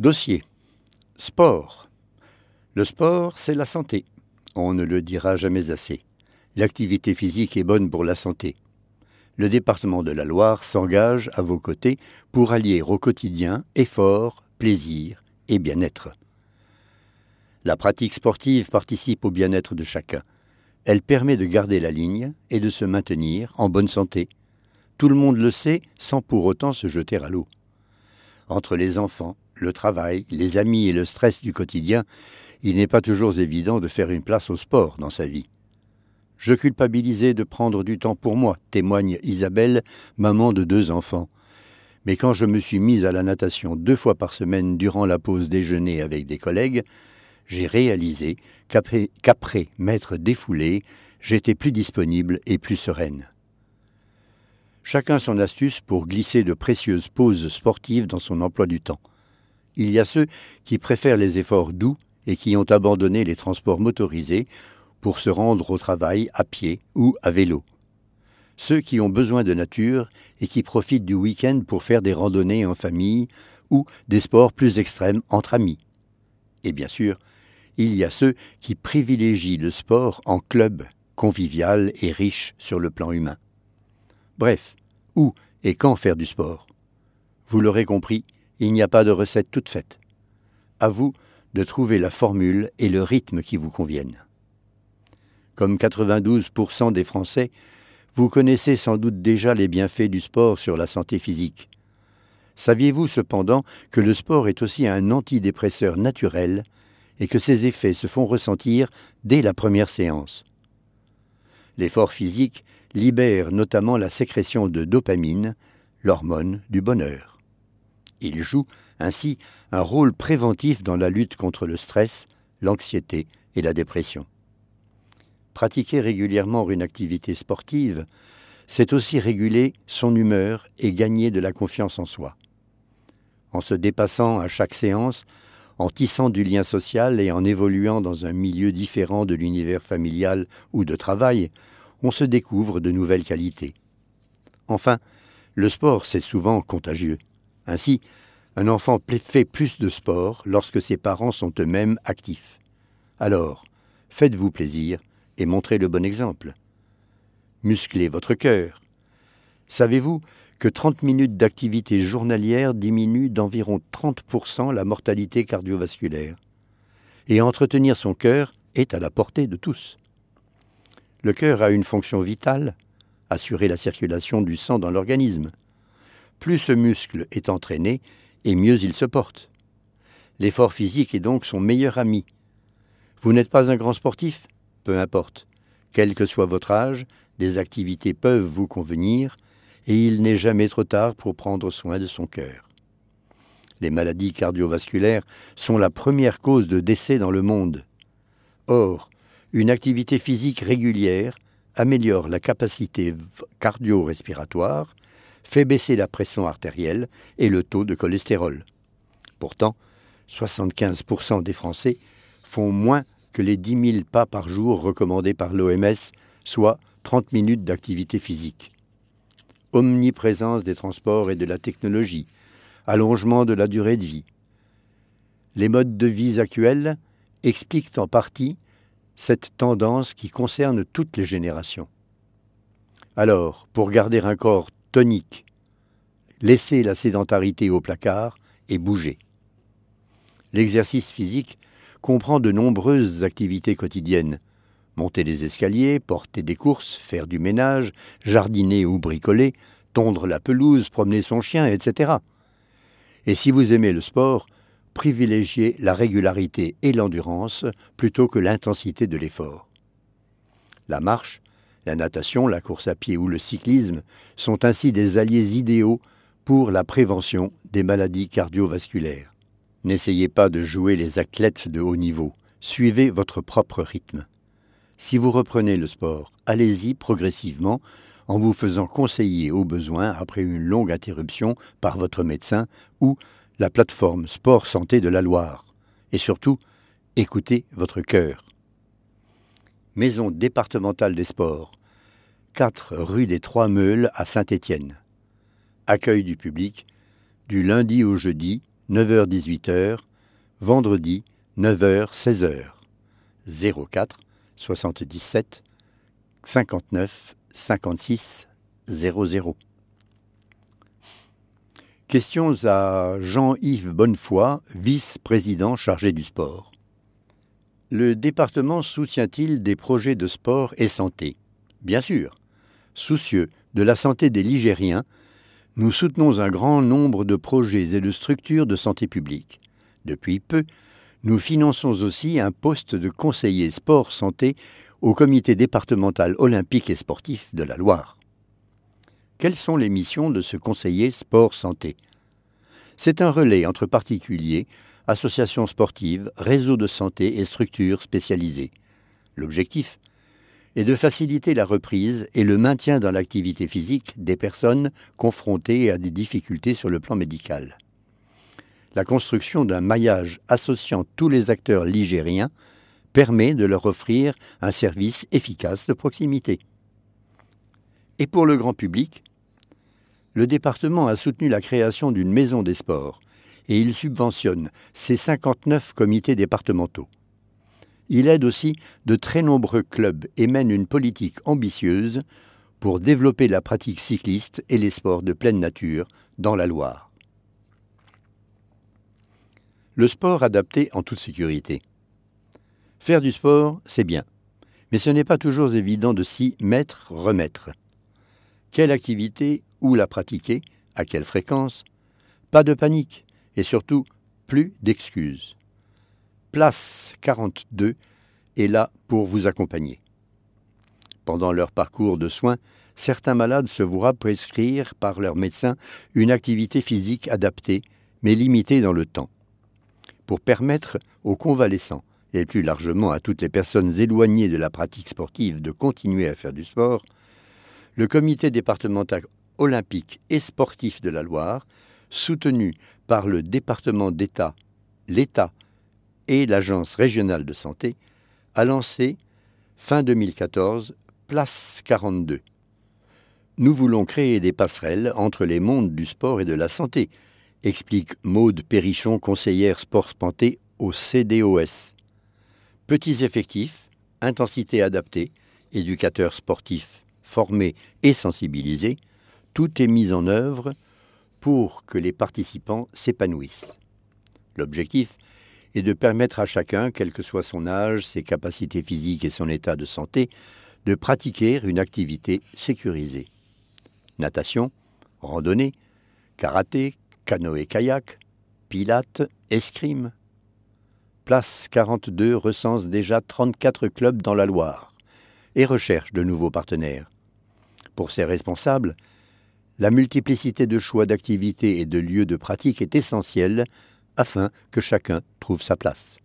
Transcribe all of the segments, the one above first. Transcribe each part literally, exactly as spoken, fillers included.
Dossier. Sport. Le sport, c'est la santé. On ne le dira jamais assez. L'activité physique est bonne pour la santé. Le département de la Loire s'engage à vos côtés pour allier au quotidien effort, plaisir et bien-être. La pratique sportive participe au bien-être de chacun. Elle permet de garder la ligne et de se maintenir en bonne santé. Tout le monde le sait sans pour autant se jeter à l'eau. Entre les enfants, le travail, les amis et le stress du quotidien, il n'est pas toujours évident de faire une place au sport dans sa vie. Je culpabilisais de prendre du temps pour moi, témoigne Isabelle, maman de deux enfants. Mais quand je me suis mise à la natation deux fois par semaine durant la pause déjeuner avec des collègues, j'ai réalisé qu'après, qu'après m'être défoulée, j'étais plus disponible et plus sereine. Chacun son astuce pour glisser de précieuses pauses sportives dans son emploi du temps. Il y a ceux qui préfèrent les efforts doux et qui ont abandonné les transports motorisés pour se rendre au travail à pied ou à vélo. Ceux qui ont besoin de nature et qui profitent du week-end pour faire des randonnées en famille ou des sports plus extrêmes entre amis. Et bien sûr, il y a ceux qui privilégient le sport en club, convivial et riche sur le plan humain. Bref, où et quand faire du sport? Vous l'aurez compris, il n'y a pas de recette toute faite. À vous de trouver la formule et le rythme qui vous conviennent. Comme quatre-vingt-douze pour cent des Français, vous connaissez sans doute déjà les bienfaits du sport sur la santé physique. Saviez-vous cependant que le sport est aussi un antidépresseur naturel et que ses effets se font ressentir dès la première séance? L'effort physique libère notamment la sécrétion de dopamine, l'hormone du bonheur. Il joue ainsi un rôle préventif dans la lutte contre le stress, l'anxiété et la dépression. Pratiquer régulièrement une activité sportive, c'est aussi réguler son humeur et gagner de la confiance en soi. En se dépassant à chaque séance, en tissant du lien social et en évoluant dans un milieu différent de l'univers familial ou de travail, on se découvre de nouvelles qualités. Enfin, le sport, c'est souvent contagieux. Ainsi, un enfant fait plus de sport lorsque ses parents sont eux-mêmes actifs. Alors, faites-vous plaisir et montrez le bon exemple. Musclez votre cœur. Savez-vous que trente minutes d'activité journalière diminuent d'environ trente pour cent la mortalité cardiovasculaire? Et entretenir son cœur est à la portée de tous. Le cœur a une fonction vitale, assurer la circulation du sang dans l'organisme. Plus ce muscle est entraîné, et mieux il se porte. L'effort physique est donc son meilleur ami. Vous n'êtes pas un grand sportif? Peu importe. Quel que soit votre âge, des activités peuvent vous convenir, et il n'est jamais trop tard pour prendre soin de son cœur. Les maladies cardiovasculaires sont la première cause de décès dans le monde. Or, une activité physique régulière améliore la capacité cardio-respiratoire, fait baisser la pression artérielle et le taux de cholestérol. Pourtant, soixante-quinze pour cent des Français font moins que les dix mille pas par jour recommandés par l'O M S, soit trente minutes d'activité physique. Omniprésence des transports et de la technologie, allongement de la durée de vie. Les modes de vie actuels expliquent en partie cette tendance qui concerne toutes les générations. Alors, pour garder un corps tonique, laissez la sédentarité au placard et bougez. L'exercice physique comprend de nombreuses activités quotidiennes. Monter des escaliers, porter des courses, faire du ménage, jardiner ou bricoler, tondre la pelouse, promener son chien, et cetera. Et si vous aimez le sport, privilégiez la régularité et l'endurance plutôt que l'intensité de l'effort. La marche, la natation, la course à pied ou le cyclisme sont ainsi des alliés idéaux pour la prévention des maladies cardiovasculaires. N'essayez pas de jouer les athlètes de haut niveau, suivez votre propre rythme. Si vous reprenez le sport, allez-y progressivement en vous faisant conseiller au besoin après une longue interruption par votre médecin ou la plateforme Sport Santé de la Loire. Et surtout, écoutez votre cœur. Maison départementale des sports, quatre rue des Trois Meules à Saint-Étienne. Accueil du public du lundi au jeudi neuf heures dix-huit heures, vendredi, neuf heures seize heures. zéro quatre soixante-dix-sept cinquante-neuf cinquante-six zéro zéro. Questions à Jean-Yves Bonnefoy, vice-président chargé du sport. Le département soutient-il des projets de sport et santé? Bien sûr. Soucieux de la santé des Ligériens, nous soutenons un grand nombre de projets et de structures de santé publique. Depuis peu, nous finançons aussi un poste de conseiller sport-santé au comité départemental olympique et sportif de la Loire. Quelles sont les missions de ce conseiller sport-santé? C'est un relais entre particuliers, associations sportives, réseaux de santé et structures spécialisées. L'objectif est de faciliter la reprise et le maintien dans l'activité physique des personnes confrontées à des difficultés sur le plan médical. La construction d'un maillage associant tous les acteurs ligériens permet de leur offrir un service efficace de proximité. Et pour le grand public, le département a soutenu la création d'une maison des sports et il subventionne ses cinquante-neuf comités départementaux. Il aide aussi de très nombreux clubs et mène une politique ambitieuse pour développer la pratique cycliste et les sports de pleine nature dans la Loire. Le sport adapté en toute sécurité. Faire du sport, c'est bien, mais ce n'est pas toujours évident de s'y mettre, remettre. Quelle activité, où la pratiquer, à quelle fréquence? Pas de panique, et surtout, plus d'excuses. Place quarante-deux est là pour vous accompagner. Pendant leur parcours de soins, certains malades se voient prescrire par leur médecin une activité physique adaptée, mais limitée dans le temps. Pour permettre aux convalescents, et plus largement à toutes les personnes éloignées de la pratique sportive de continuer à faire du sport, le comité départemental olympique et sportif de la Loire, soutenu par le département d'État, l'État et l'Agence régionale de santé, a lancé, fin deux mille quatorze, Place quarante-deux. Nous voulons créer des passerelles entre les mondes du sport et de la santé, explique Maude Perrichon, conseillère sport-santé au C D O S. Petits effectifs, intensité adaptée, éducateurs sportifs formés et sensibilisés, tout est mis en œuvre pour que les participants s'épanouissent. L'objectif est de permettre à chacun, quel que soit son âge, ses capacités physiques et son état de santé, de pratiquer une activité sécurisée. Natation, randonnée, karaté, canoë-kayak, pilates, escrime. Place quarante-deux recense déjà trente-quatre clubs dans la Loire et recherche de nouveaux partenaires. Pour ses responsables, la multiplicité de choix d'activités et de lieux de pratique est essentielle afin que chacun trouve sa place.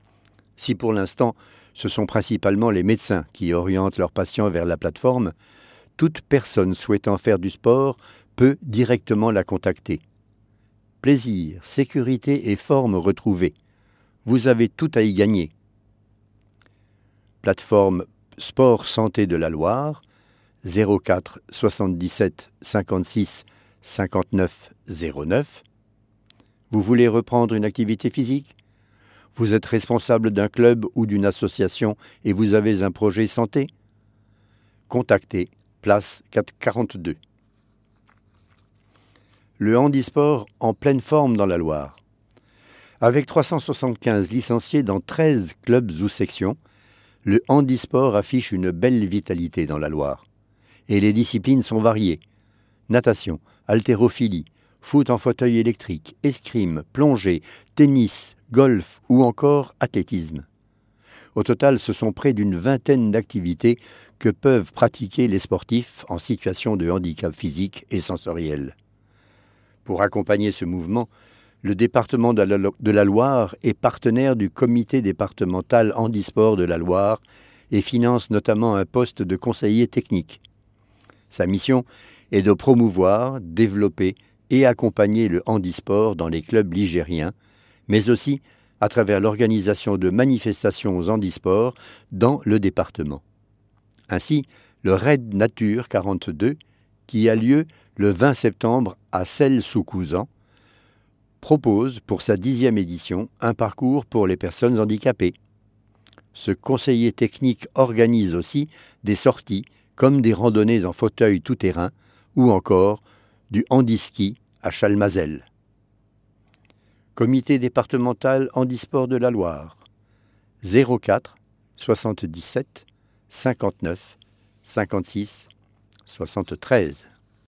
Si pour l'instant, ce sont principalement les médecins qui orientent leurs patients vers la plateforme, toute personne souhaitant faire du sport peut directement la contacter. Plaisir, sécurité et forme retrouvée. Vous avez tout à y gagner. Plateforme Sport Santé de la Loire, zéro quatre soixante-dix-sept cinquante-six cinquante-neuf zéro neuf. Vous voulez reprendre une activité physique? Vous êtes responsable d'un club ou d'une association et vous avez un projet santé? Contactez Place quarante-deux. Le handisport en pleine forme dans la Loire. Avec trois cent soixante-quinze licenciés dans treize clubs ou sections, le handisport affiche une belle vitalité dans la Loire. Et les disciplines sont variées. Natation, haltérophilie, foot en fauteuil électrique, escrime, plongée, tennis, golf ou encore athlétisme. Au total, ce sont près d'une vingtaine d'activités que peuvent pratiquer les sportifs en situation de handicap physique et sensoriel. Pour accompagner ce mouvement, le département de la, de la Loire est partenaire du comité départemental handisport de la Loire et finance notamment un poste de conseiller technique. Sa mission est de promouvoir, développer et accompagner le handisport dans les clubs ligériens, mais aussi à travers l'organisation de manifestations aux handisports dans le département. Ainsi, le Raid Nature quarante-deux, qui a lieu le vingt septembre à Celles-sous-Couzan, propose pour sa dixième édition un parcours pour les personnes handicapées. Ce conseiller technique organise aussi des sorties comme des randonnées en fauteuil tout-terrain ou encore du handiski à Chalmazel. Comité départemental handisport de la Loire, zéro quatre soixante-dix-sept cinquante-neuf cinquante-six soixante-treize.